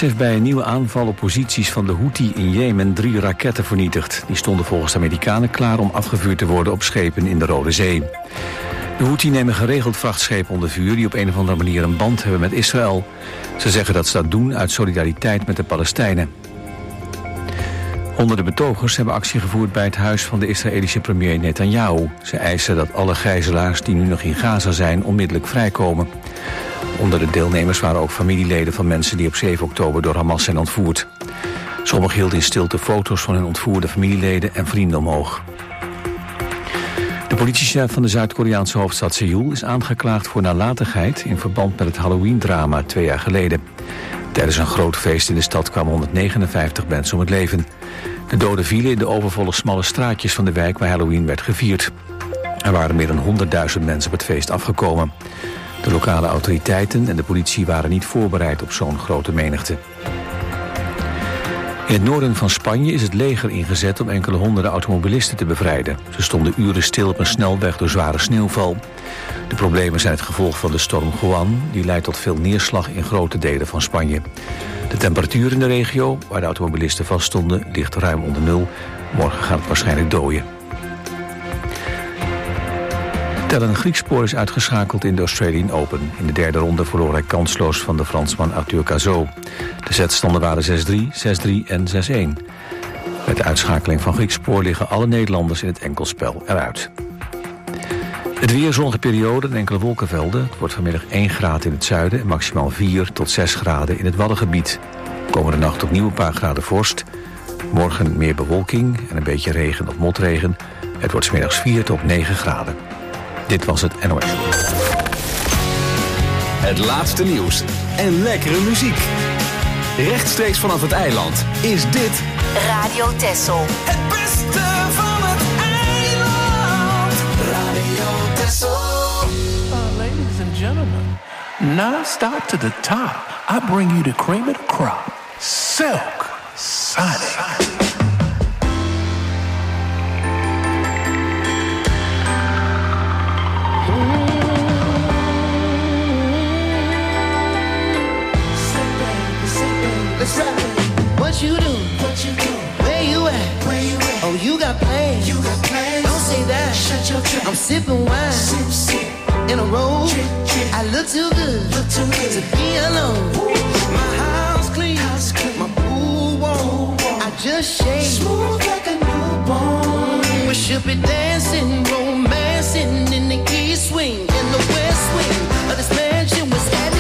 heeft bij een nieuwe aanval op posities van de Houthi in Jemen 3 raketten vernietigd. Die stonden volgens de Amerikanen klaar om afgevuurd te worden op schepen in de Rode Zee. De Houthi nemen geregeld vrachtschepen onder vuur die op een of andere manier een band hebben met Israël. Ze zeggen dat ze dat doen uit solidariteit met de Palestijnen. Honderden betogers hebben actie gevoerd bij het huis van de Israëlische premier Netanyahu. Ze eisen dat alle gijzelaars die nu nog in Gaza zijn onmiddellijk vrijkomen. Onder de deelnemers waren ook familieleden van mensen die op 7 oktober door Hamas zijn ontvoerd. Sommigen hielden in stilte foto's van hun ontvoerde familieleden en vrienden omhoog. De politiechef van de Zuid-Koreaanse hoofdstad Seoul is aangeklaagd voor nalatigheid in verband met het Halloween-drama 2 jaar geleden. Tijdens een groot feest in de stad kwamen 159 mensen om het leven. De doden vielen in de overvolle smalle straatjes van de wijk waar Halloween werd gevierd. Er waren meer dan 100.000 mensen op het feest afgekomen. De lokale autoriteiten en de politie waren niet voorbereid op zo'n grote menigte. In het noorden van Spanje is het leger ingezet om enkele honderden automobilisten te bevrijden. Ze stonden uren stil op een snelweg door zware sneeuwval. De problemen zijn het gevolg van de storm Juan, die leidt tot veel neerslag in grote delen van Spanje. De temperatuur in de regio, waar de automobilisten vaststonden, ligt ruim onder nul. Morgen gaat het waarschijnlijk dooien. Tellen Griekspoor is uitgeschakeld in de Australian Open. In de derde ronde verloor hij kansloos van de Fransman Arthur Cazaux. De setstanden waren 6-3, 6-3 en 6-1. Met de uitschakeling van Griekspoor liggen alle Nederlanders in het enkelspel eruit. Het weer, zonnige periode en enkele wolkenvelden. Het wordt vanmiddag 1 graad in het zuiden en maximaal 4 tot 6 graden in het Waddengebied. Komende nacht opnieuw een paar graden vorst. Morgen meer bewolking en een beetje regen of motregen. Het wordt 's middags 4 tot 9 graden. Dit was het NOS. Het laatste nieuws en lekkere muziek. Rechtstreeks vanaf het eiland is dit Radio Texel. Het beste van het eiland. Radio Texel. Ladies and gentlemen, non-stop to the top. I bring you the cream of the crop. Silk Sonic. Let's rap it. What you do? Where you at? Oh, you got plans. Don't say that. Shut your trap. I'm sipping wine. Sip. In a row. I look too good to be alone. My house clean. My pool warm. I just shake. Smooth like a newborn. We should be dancing, romancing in the east swing. In the west wing of this mansion was headed.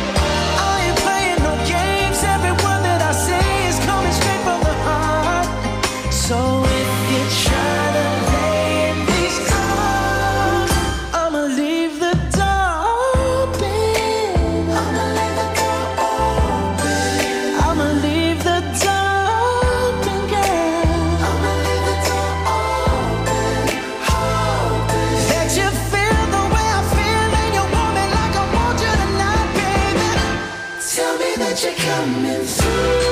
So if you try to lay in these arms, I'ma leave the door open. I'ma leave the door open. I'ma leave the door open, girl. I'ma leave the door open, open. That you feel the way I feel and you want me like I want you tonight, baby. Tell me that you're coming through.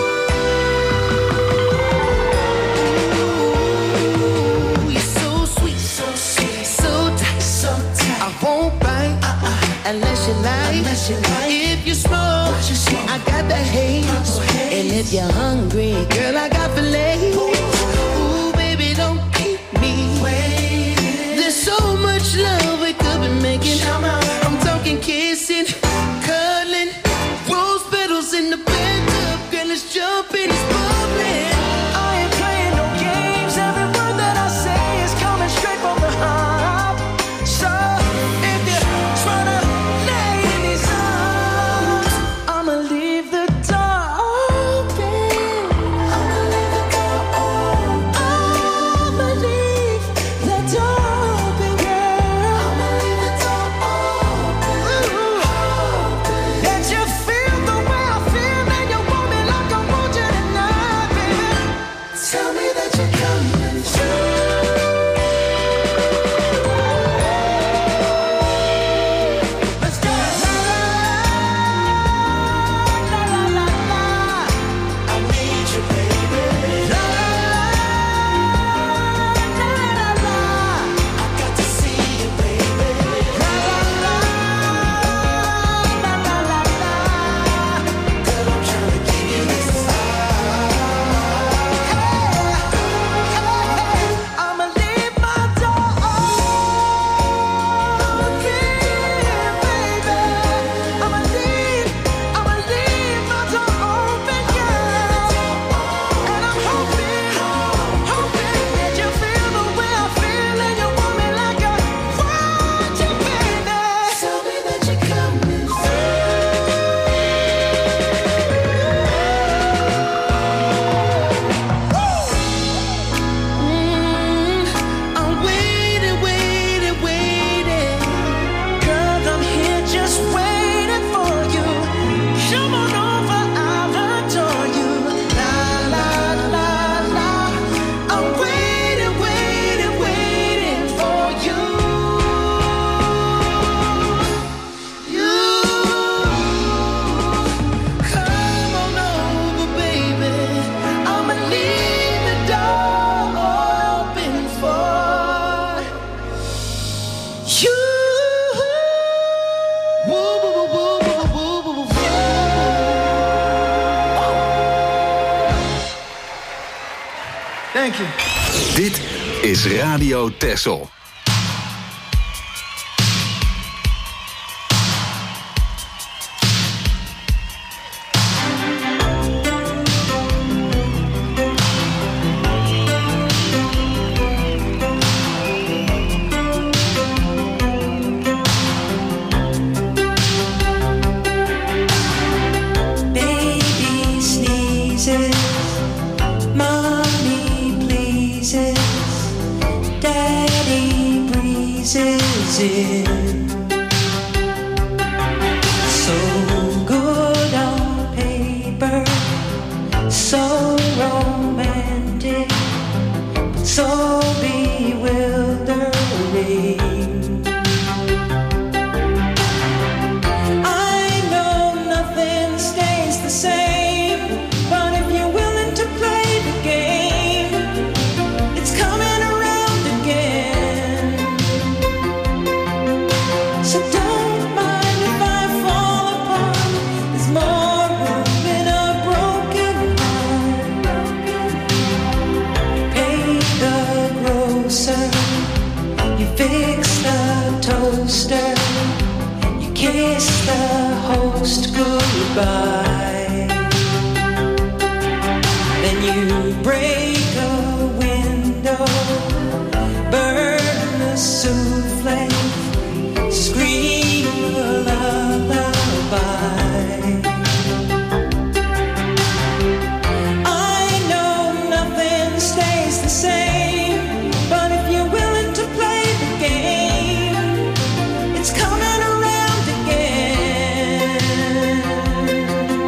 Unless you like, if you smoke, I got the haze. And if you're hungry, girl, I got filet. Ooh, baby, don't keep me waiting. There's so much love we could be making. I'm talking kissing, cuddling, rose petals in the bathtub. Girl, it's jumping, it's bubbling. I ain't playing no games. Every word that I say is coming straight from the heart. So if you tryna lay in these arms, I'ma leave the door open. I'ma leave the door open. I'ma leave the door open, girl. I'ma leave the door open. That you feel the way I feel and you want me like I want you tonight, baby. Thank you. Dit is Radio Texel. It's coming around again.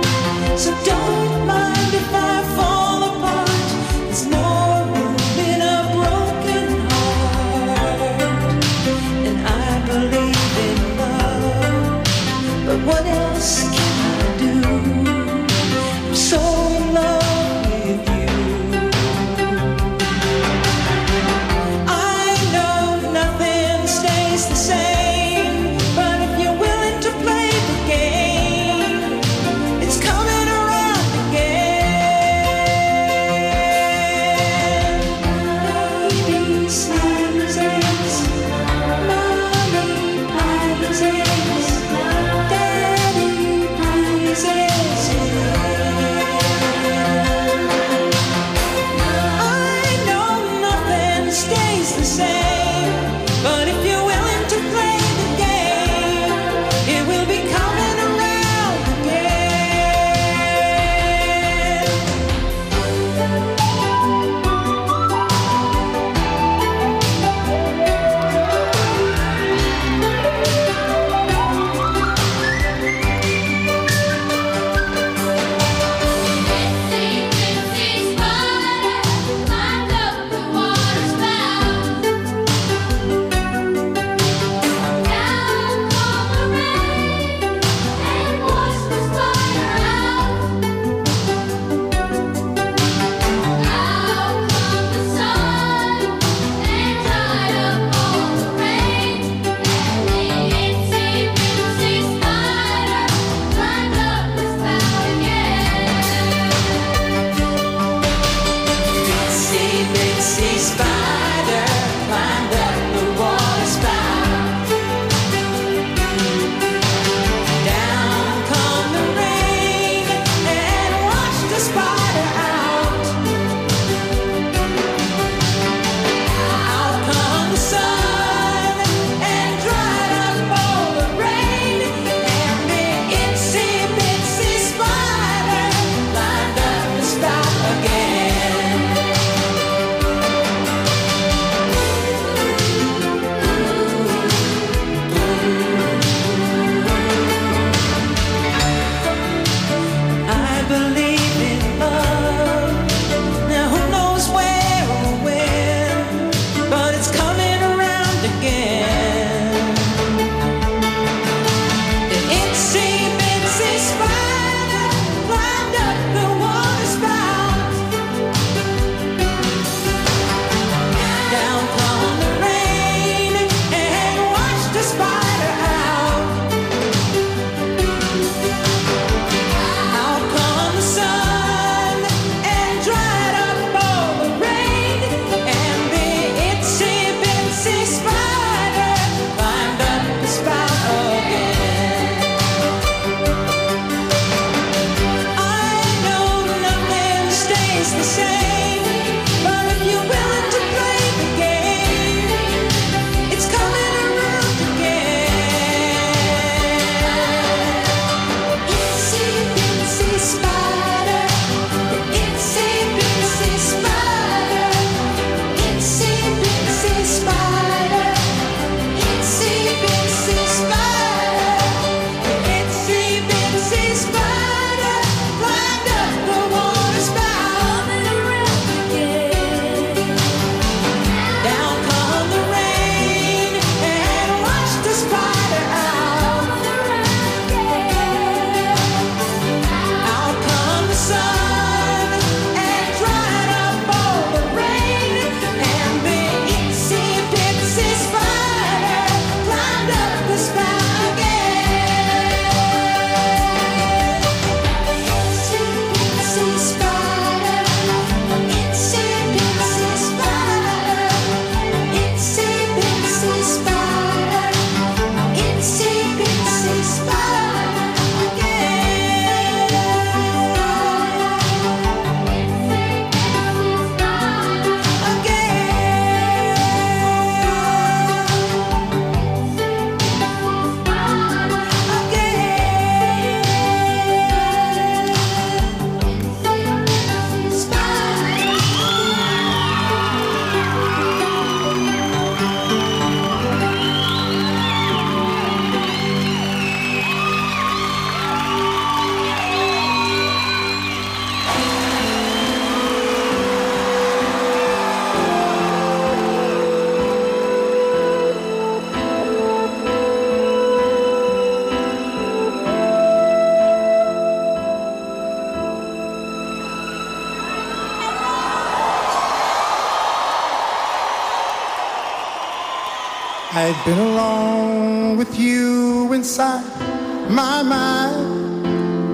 I've been alone with you inside my mind,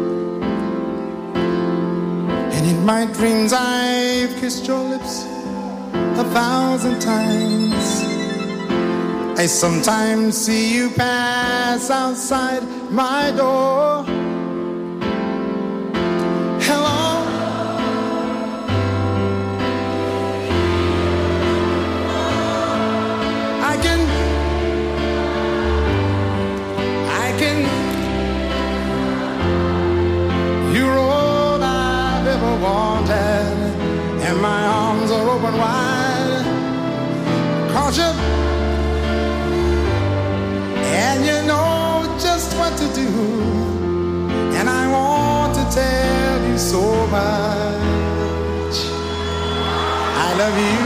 and in my dreams I've kissed your lips 1,000 times. I sometimes see you pass outside my door. Hello, I can you're all I've ever wanted, and my arms are open wide, 'cause you and you know just what to do, and I want to tell you so much. I love you.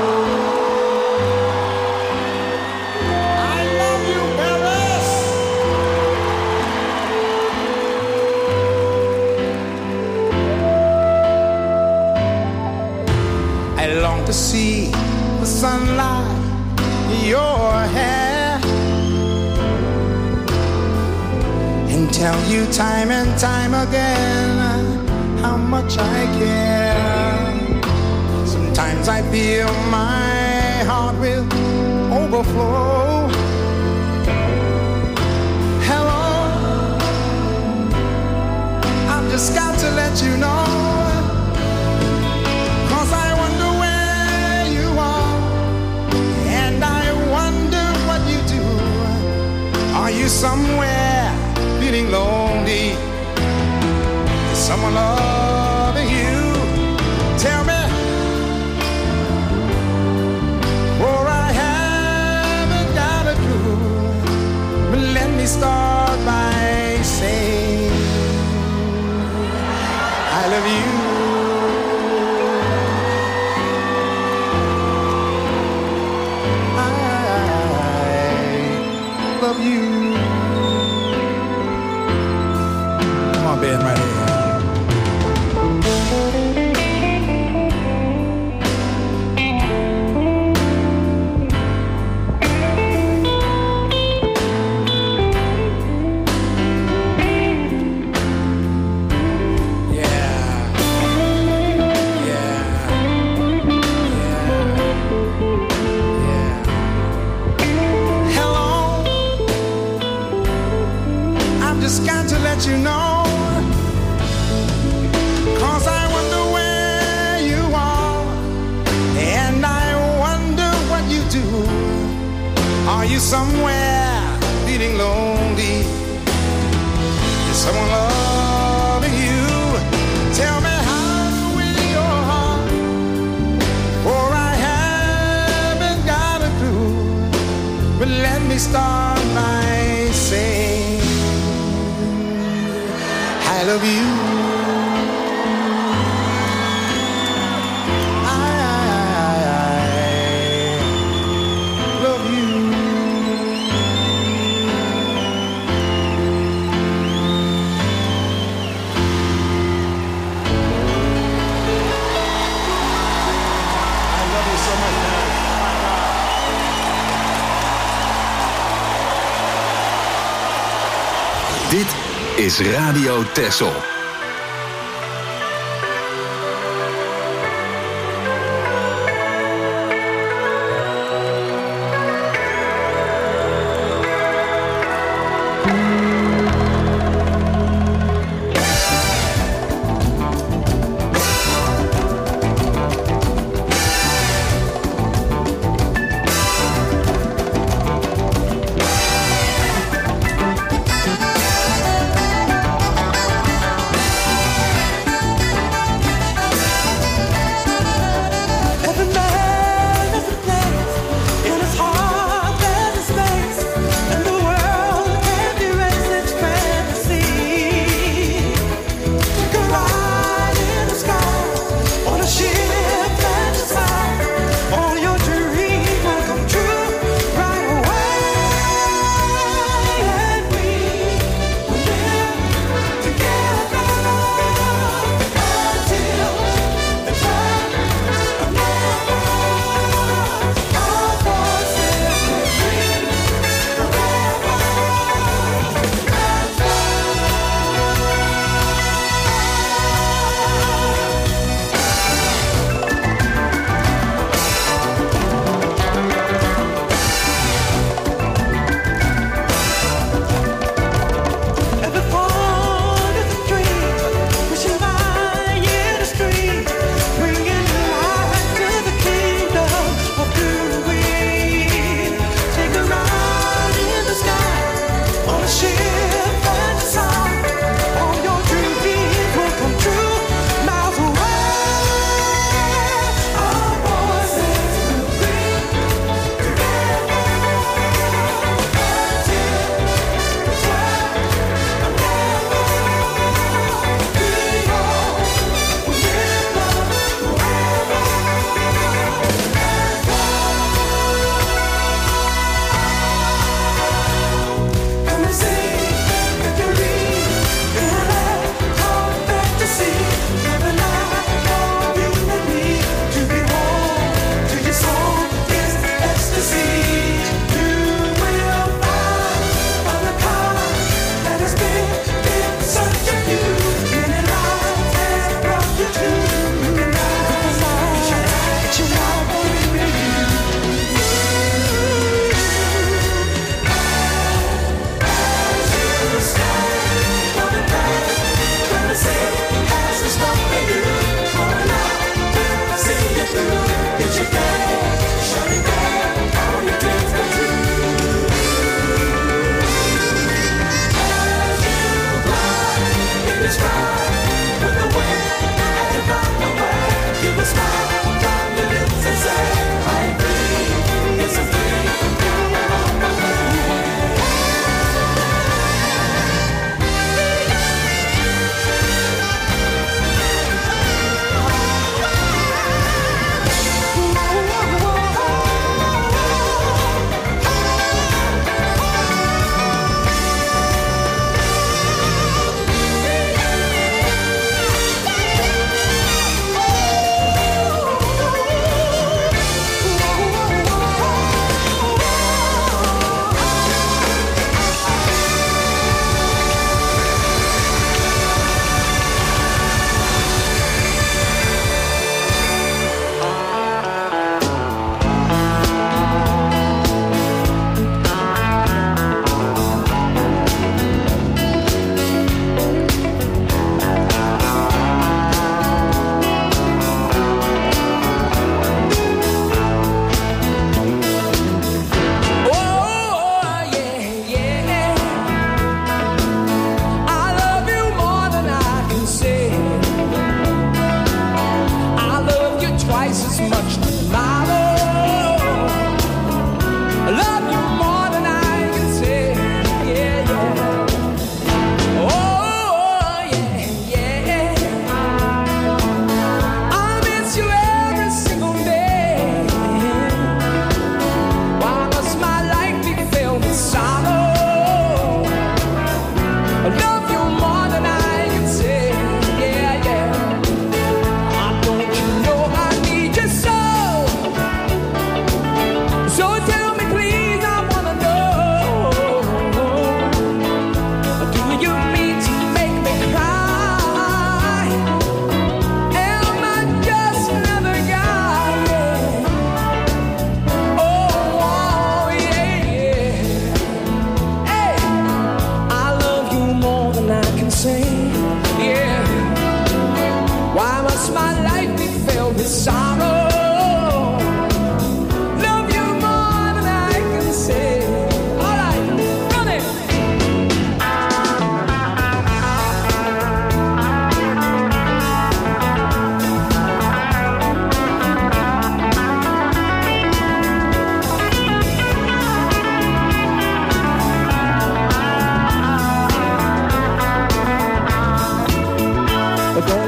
I love you, Paris. I long to see the sunlight in your hair, and tell you time and time again how much I care. Sometimes I feel my heart will overflow. Hello, I've just got to let you know, 'cause I wonder where you are, and I wonder what you do. Are you somewhere feeling lonely? Is someone loving you? Tell me, for I haven't got a clue. But let me start by saying I love you. I love you. Band right here. Hello, I've just got to let you know, are you somewhere feeling lonely? Is someone loving you? Tell me, how will your heart? For I haven't got a clue. But let me start by saying I love you. Dit is Radio Texel.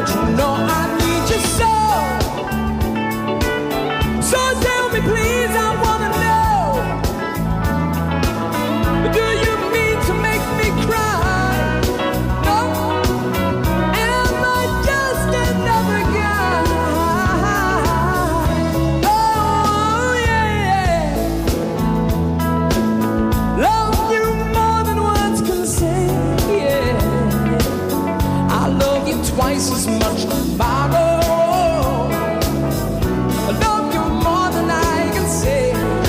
Don't you know I need you so? So tell me please, I wanna know. Do you mean to make me cry? No? Am I just another guy? Oh yeah. Love you more than words can say. Yeah, I love you twice as much tomorrow. I love you more than I can say.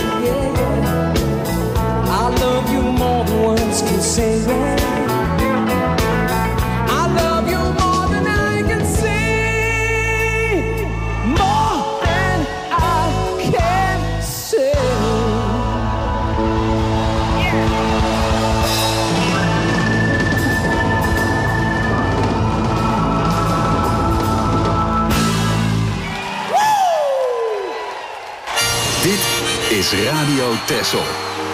Yeah, I love you more than words can say. I love you more than I can say. More than I can say. Dit is Radio Texel.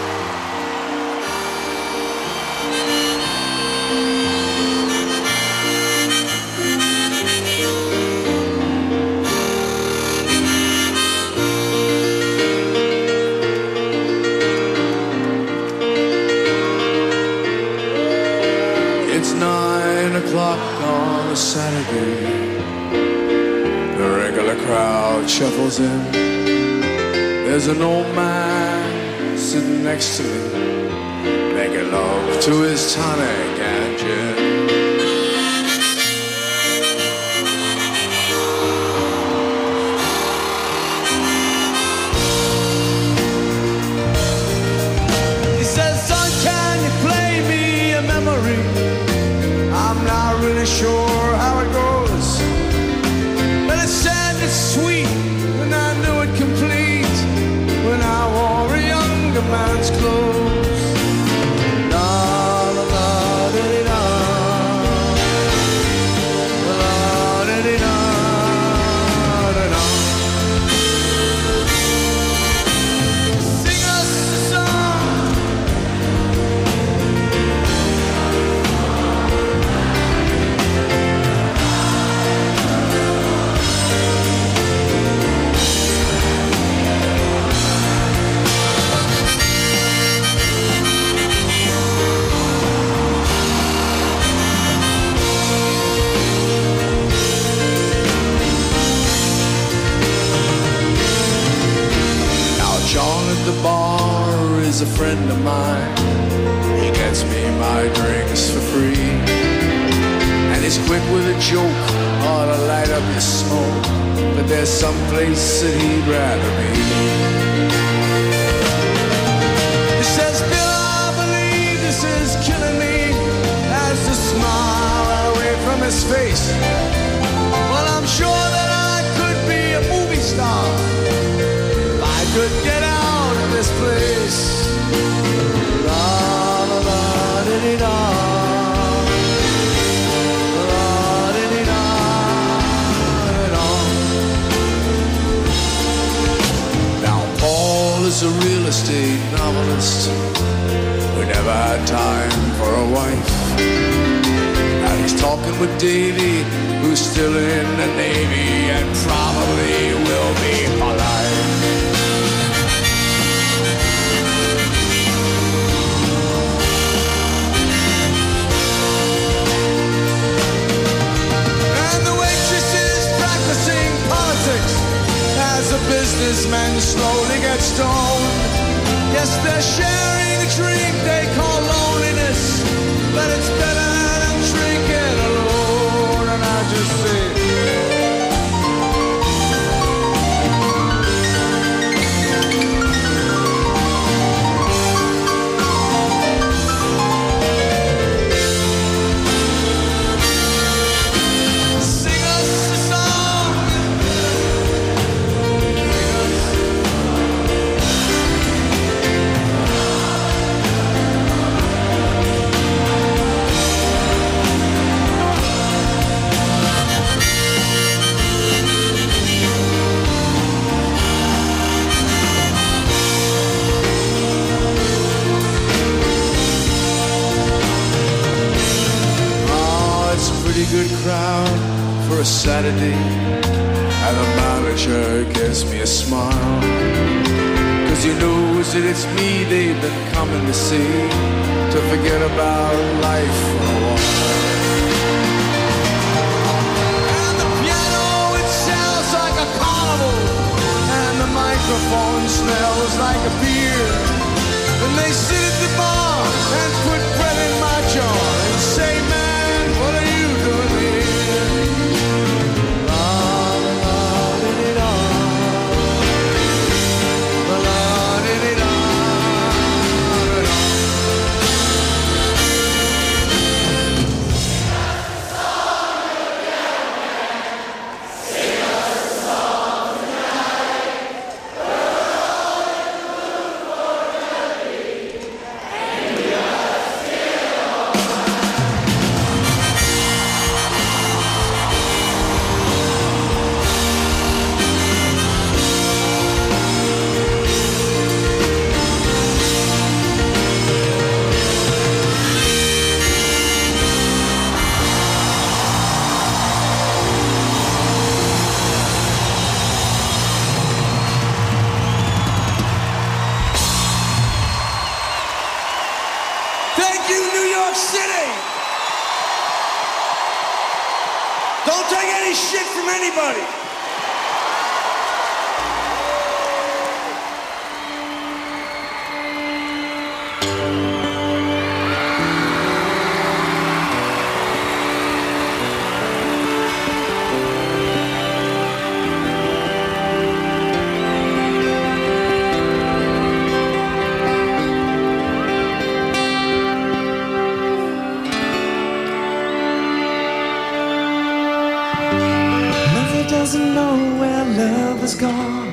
It's 9 o'clock on a Saturday. The regular crowd shuffles in. There's an old man sitting next to me, making love to his tonic and gin. He says, son, can you play me a memory? I'm not really sure how it goes, but it's sad, it's sweet, and I knew it complete when I wore a younger man's clothes. La la la da di da, la da di da da da. Sing us a song. John at the bar is a friend of mine. He gets me my drinks for free, and he's quick with a joke or to light up his smoke. But there's some place that he'd rather be. He says, Bill, I believe this is killing me. As the smile right away from his face. Well, I'm sure that I could be a movie star if I could get out of this place. La la la di di da, la di di da da. Now Paul is a real estate novelist who never had time for a wife. And he's talking with Davy, who's still in the Navy and probably will be for life. And the waitress is practicing politics as a businessman slowly gets stoned. Yes, they're sharing a drink they call loneliness, but it's better than drinking alone. And I just say, sing us a song. Sing us a Saturday, and the manager gives me a smile, 'cause he knows that it's me they've been coming to see, to forget about life for a while. And the piano, it sounds like a carnival, and the microphone smells like a beer. And they sit at the bar and put bread in my jar and say, man, what are you doing here? La la la di da, la la di da. Anybody. Doesn't know where love is gone.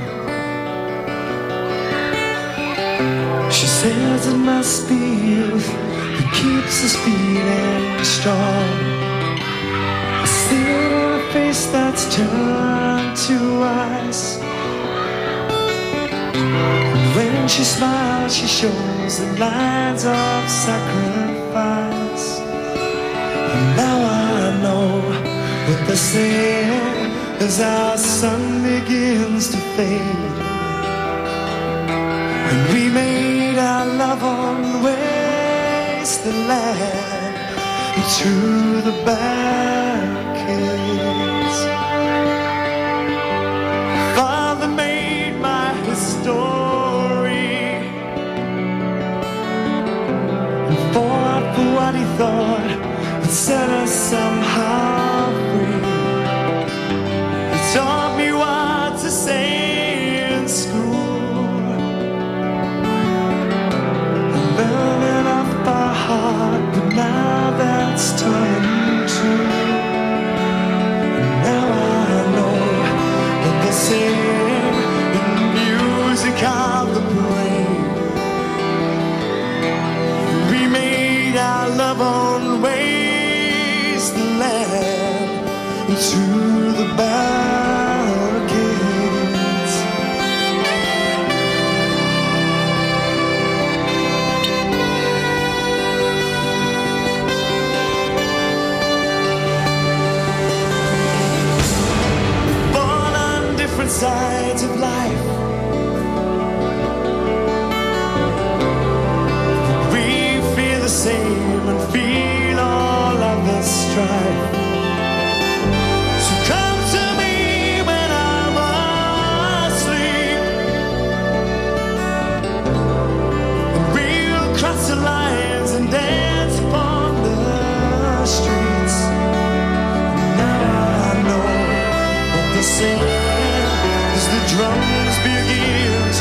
She says it must be youth that keeps us feeling strong. I see it in a face that's turned to ice. And when she smiles, she shows the lines of sacrifice. And now I know what they're saying as our sun begins to fade, and we made our love on wasteland through the barricades. Father made my history and fought for what he thought would set us somehow free. Taught me what to say in school. I learned it off by heart, but now that's turning true. And now I know what they say in the music of the brain. We made our love on wasteland through the barricades. Born on different sides of life, we feel the same and feel all of the strife. As the drums begin to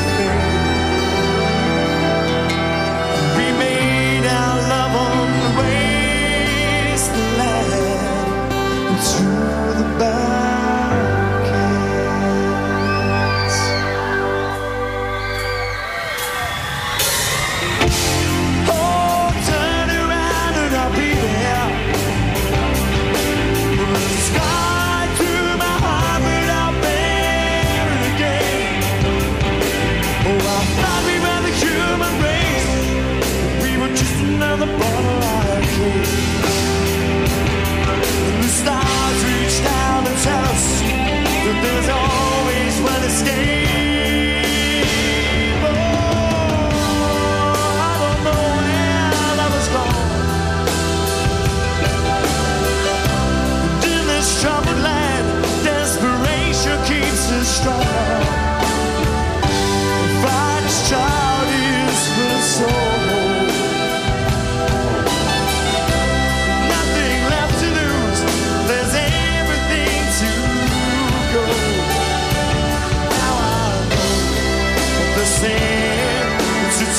fade, we made our love on the wasteland through the barricades. Oh, turn around and I'll be there. The sky through my heart, but I'll bear it again.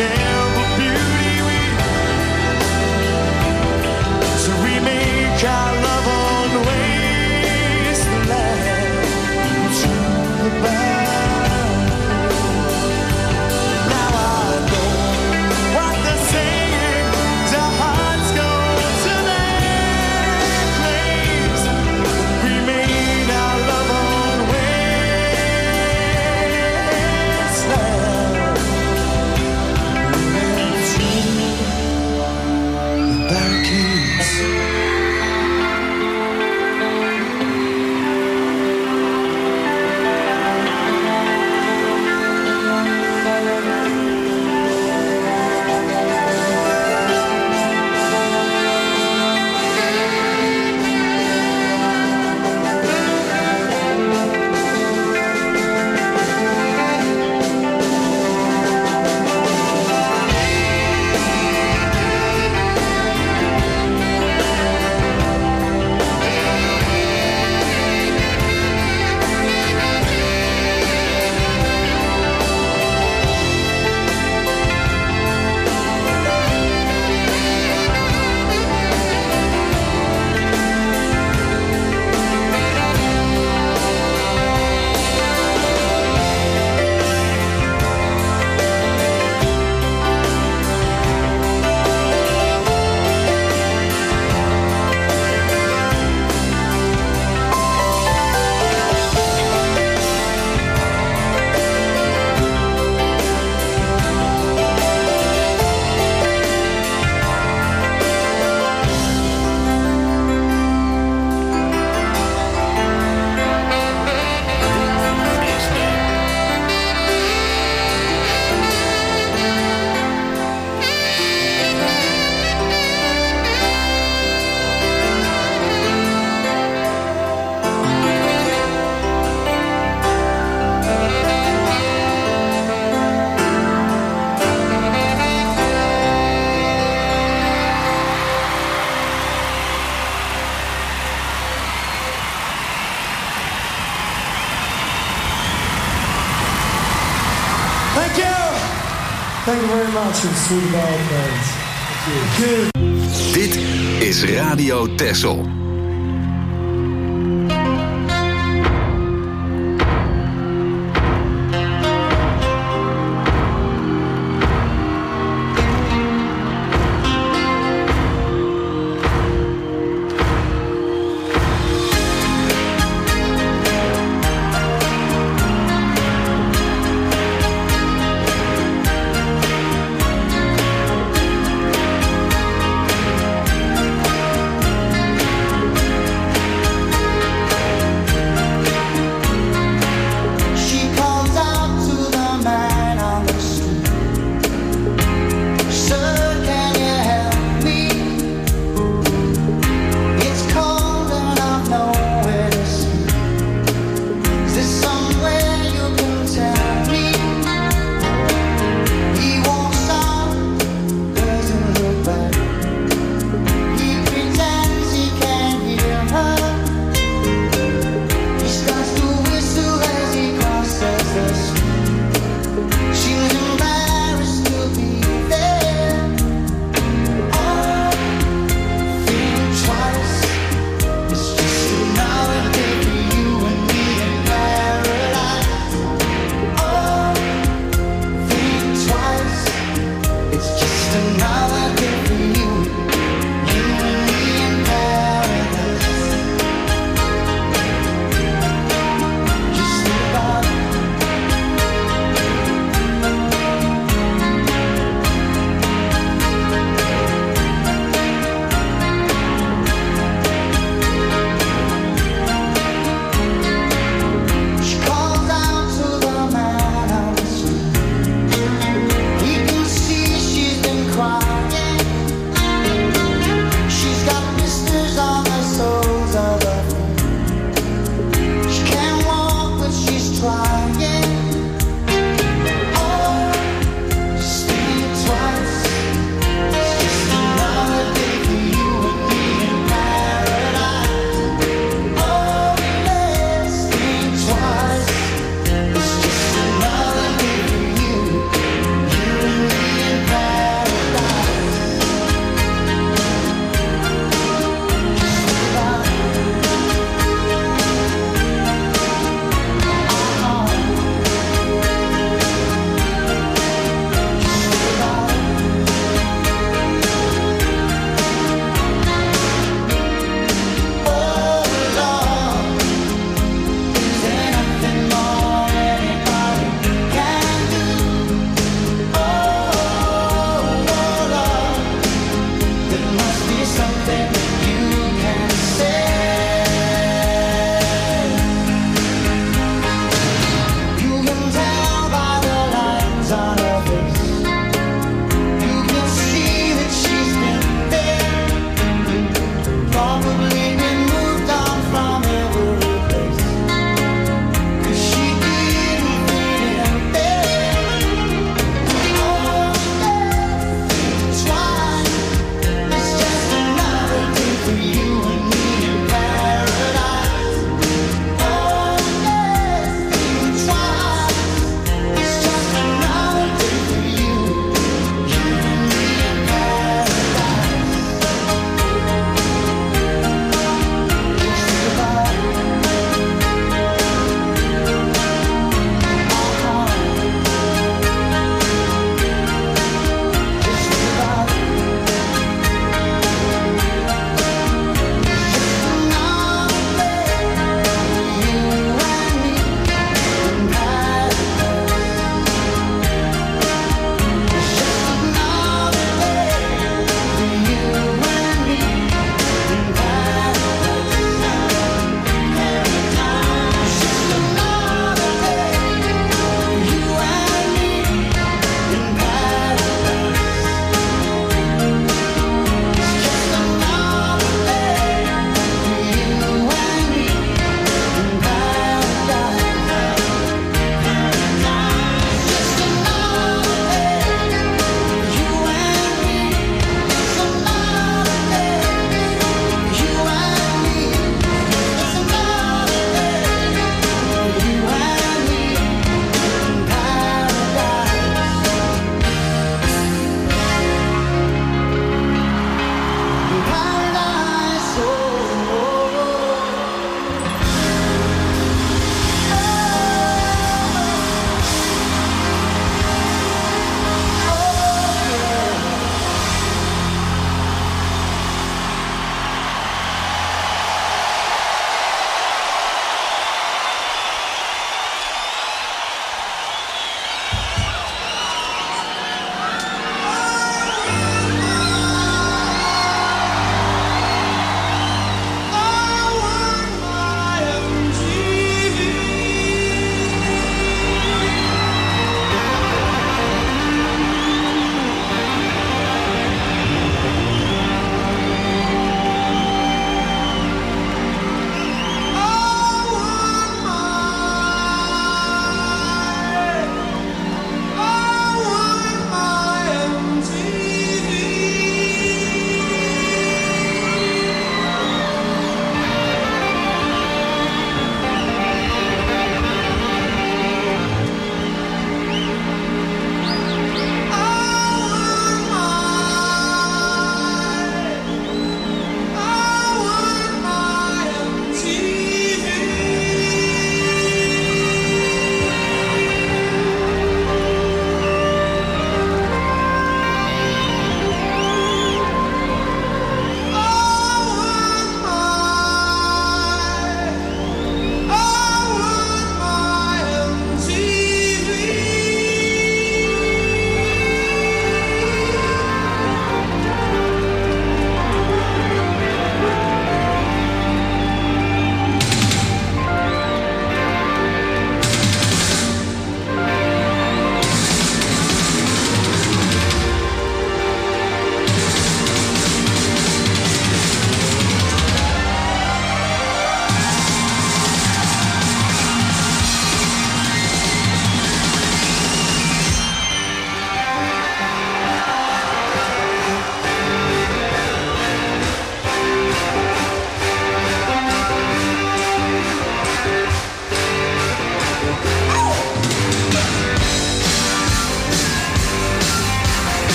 simple beauty so we make our love on the wasteland to the boundary. Now I know what they're saying, the hearts go to that place. We made our love on the wasteland. Barricades. Thank you. Thank you very much, you sweet bad friends. Thank you. Dit is Radio Texel.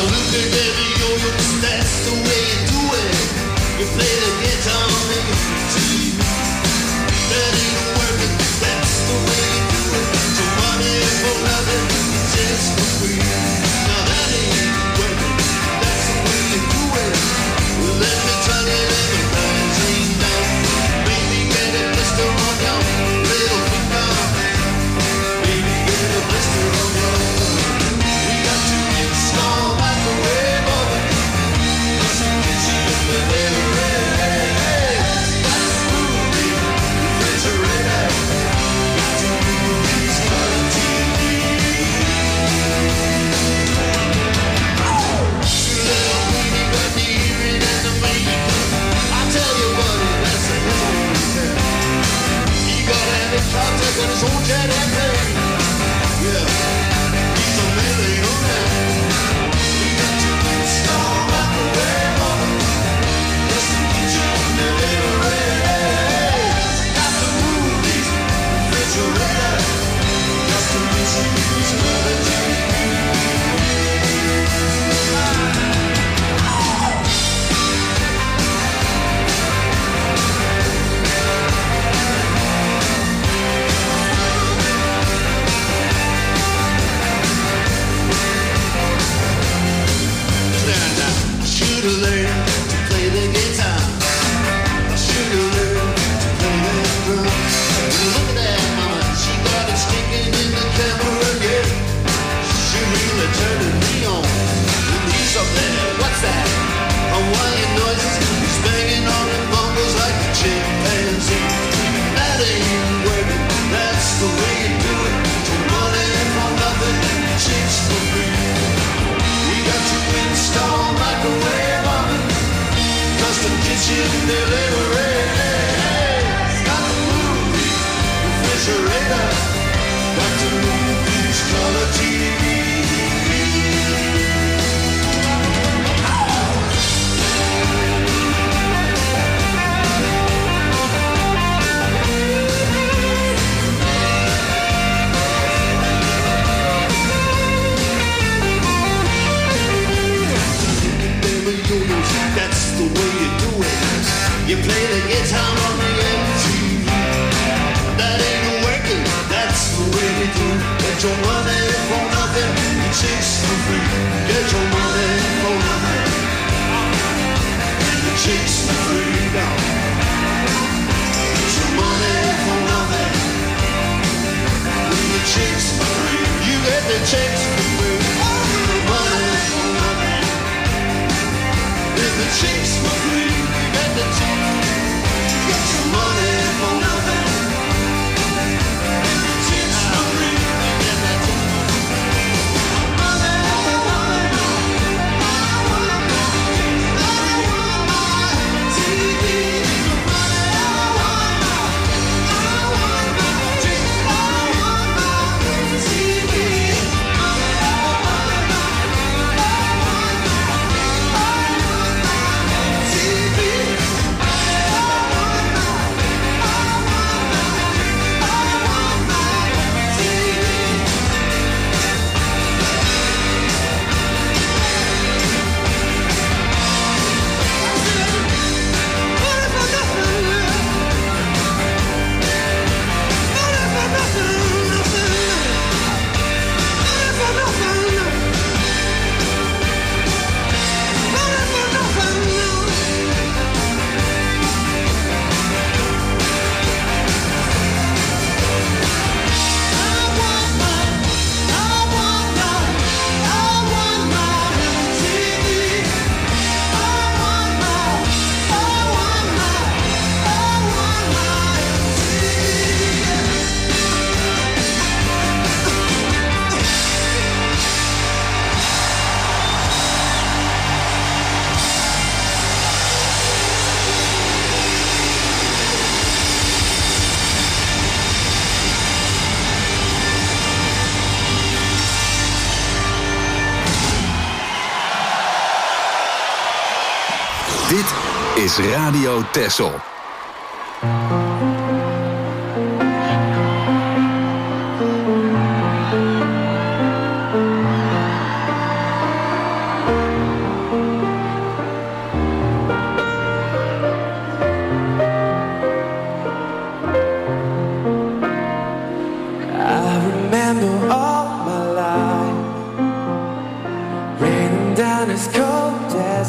Dit is Radio Texel.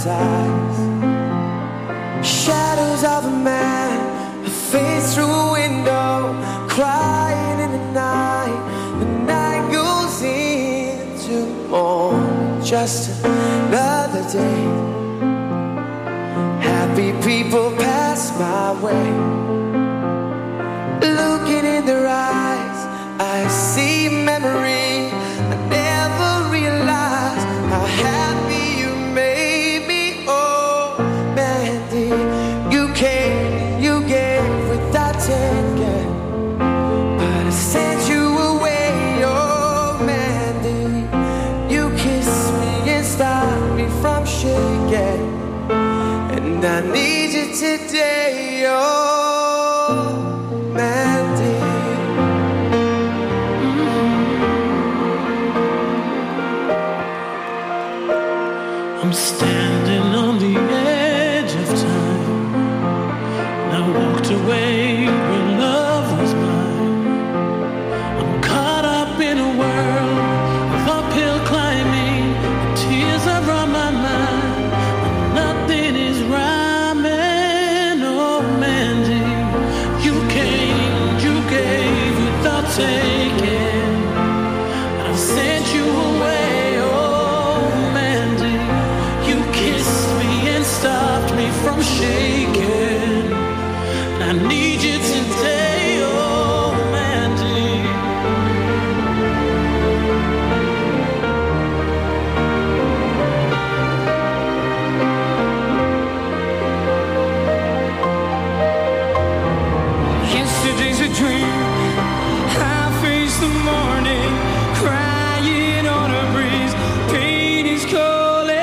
man's eyes. Shadows of a man, a face through a window, crying in the night. The night goes into the morning, just another day. Happy people pass my way. Looking in their eyes, I see memory. I never realized how happy you made me. Oh, Mandy, you came, you gave without taking, but I sent you away. Oh, Mandy, you kissed me and stopped me from shaking, and I need you today. Oh, Mandy. I'm standing on the edge of time. I walked away when love was mine. I'm caught up in a world of uphill climbing. The tears are on my mind, and nothing is rhyming. Oh, Mandy, you came, you gave without taking. I've sent you away. Oh, Mandy, you kissed me and stopped me from shaking. I need you today, oh, Mandy. Yesterday's a dream. I face the morning, crying on a breeze. Pain is calling.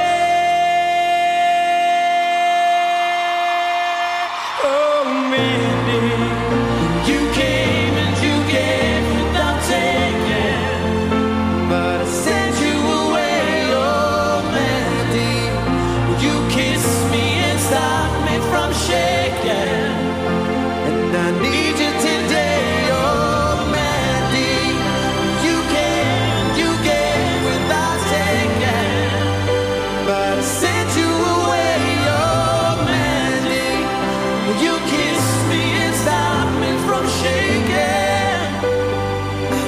Oh, Mandy, You came and you gave without taking, but I sent you away. Oh, Mandy, you kissed me and stopped me from shaking, and I need you today. Oh, Mandy, you came, you gave without taking, but I sent you away. Oh, Mandy, you kissed me and stopped me from shaking. I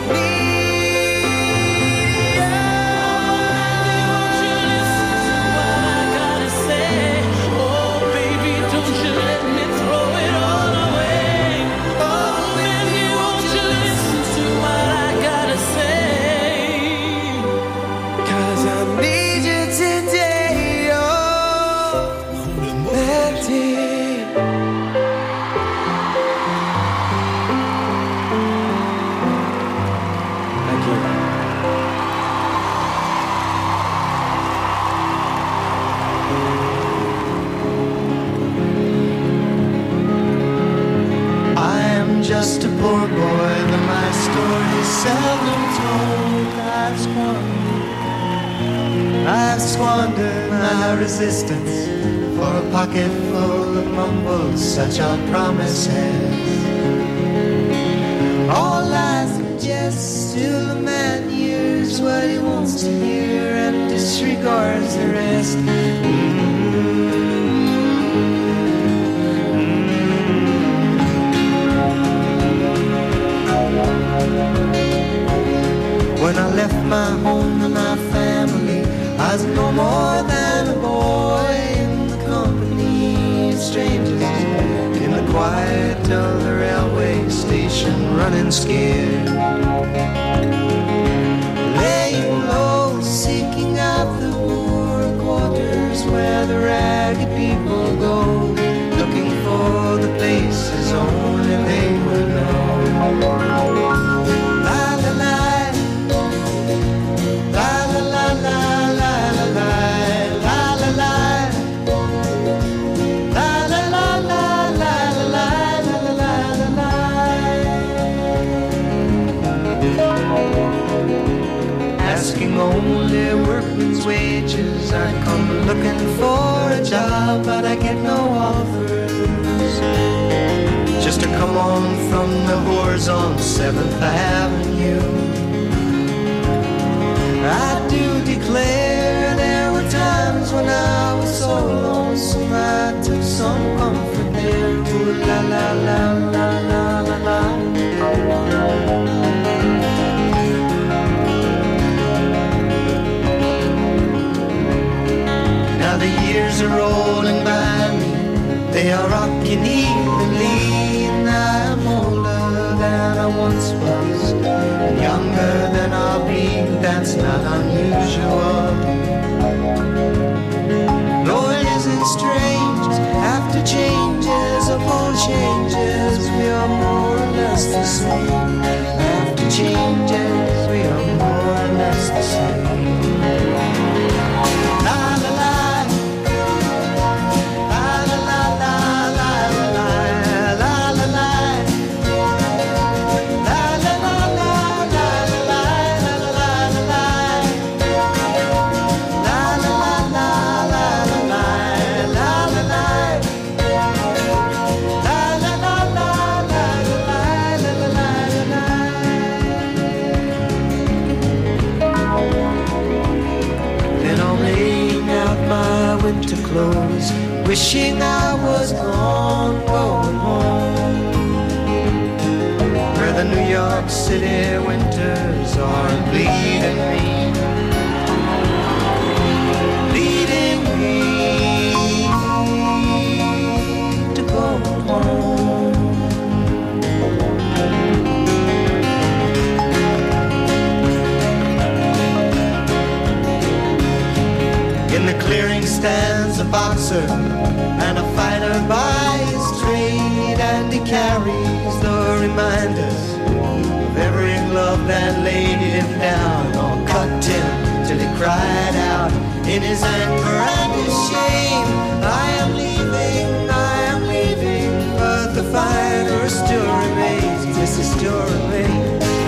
need you. Won't you listen to what I gotta say? Oh, baby, don't you let me throw it all away. Oh, baby, won't you listen to what I gotta say? 'Cause I need you today. Oh, Mandy. Thank you. I am just a poor boy, but my story's seldom told. I've squandered my resistance for a pocket full of mumbles, such are promises. All lies and jests till the man hears what he wants to hear and disregards the rest. When I left my home and my family, I was no more than a boy in the company of strangers, in the quiet of the railway station, running scared, laying low, seeking out the poor quarters where the ragged people go, looking for the places only they would know. La la la, la la la la la la la, la la la, la la la la la la la la la. Asking only workman's wages, I come looking for a job, but I get no offers. Just to come on from the whores on 7th Avenue. I do declare there were times when I was so la la la la la la la. Now the years are rolling by me, they are rocking evenly, and I'm older than I once was, and younger than I'll be. That's not unusual. No, it isn't strange. After changes upon changes, we are more or less the same. After changes, we are more or less the same. La la la. Clothes, wishing I was gone, going home, where the New York City winters are bleeding me, leading me to go home. In the clearing stands a boxer and a fighter by his trade, and he carries the reminders of every glove that laid him down or cut him till he cried out in his anger and his shame, I am leaving, but the fighter still remains, yes, he still remains.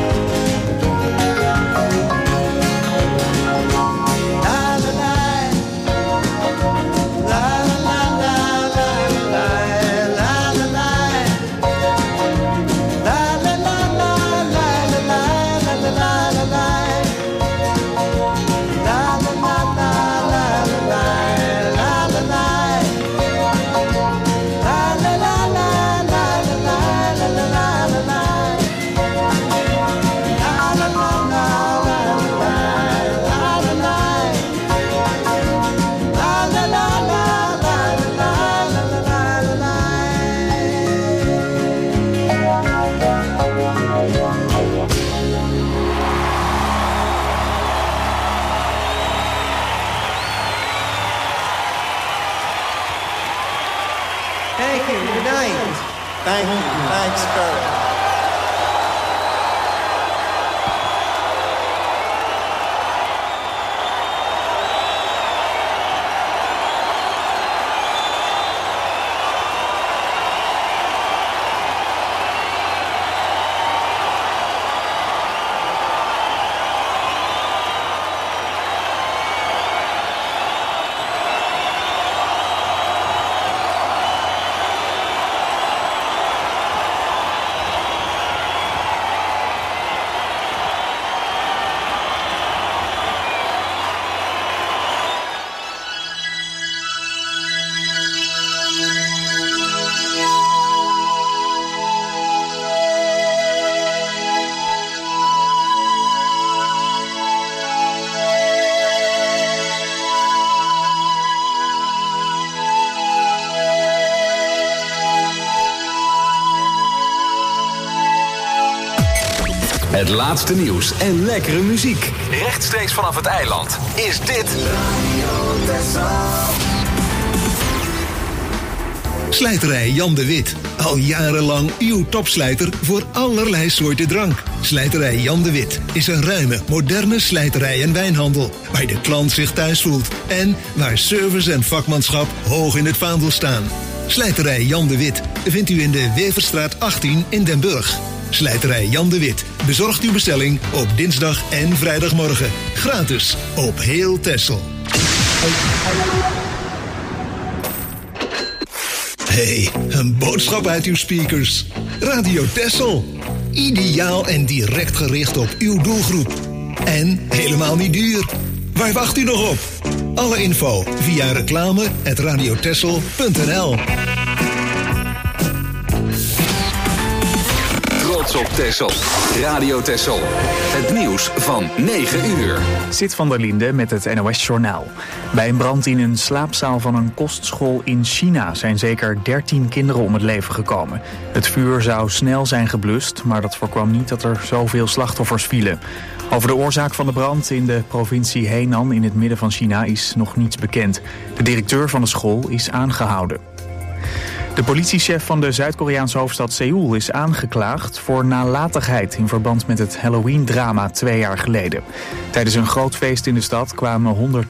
Thank you. Thanks, Kurt. Het laatste nieuws en lekkere muziek. Rechtstreeks vanaf het eiland is dit Radio Texel. Slijterij Jan de Wit. Al jarenlang uw topslijter voor allerlei soorten drank. Slijterij Jan de Wit is een ruime, moderne slijterij en wijnhandel, waar de klant zich thuis voelt en waar service en vakmanschap hoog in het vaandel staan. Slijterij Jan de Wit vindt u in de Weverstraat 18 in Den Burg. Slijterij Jan de Wit bezorgt uw bestelling op dinsdag en vrijdagmorgen. Gratis op heel Texel. Hey, een boodschap uit uw speakers. Radio Texel. Ideaal en direct gericht op uw doelgroep. En helemaal niet duur. Waar wacht u nog op? Alle info via reclame@radiotexel.nl. trots op Texel. Radio Texel. Het nieuws van 9 uur. Zit van der Linde met het NOS-journaal. Bij een brand in een slaapzaal van een kostschool in China zijn zeker 13 kinderen om het leven gekomen. Het vuur zou snel zijn geblust, maar dat voorkwam niet dat er zoveel slachtoffers vielen. Over de oorzaak van de brand in de provincie Henan in het midden van China is nog niets bekend. De directeur van de school is aangehouden. De politiechef van de Zuid-Koreaanse hoofdstad Seoul is aangeklaagd voor nalatigheid in verband met het Halloween-drama 2 jaar geleden. Tijdens een groot feest in de stad kwamen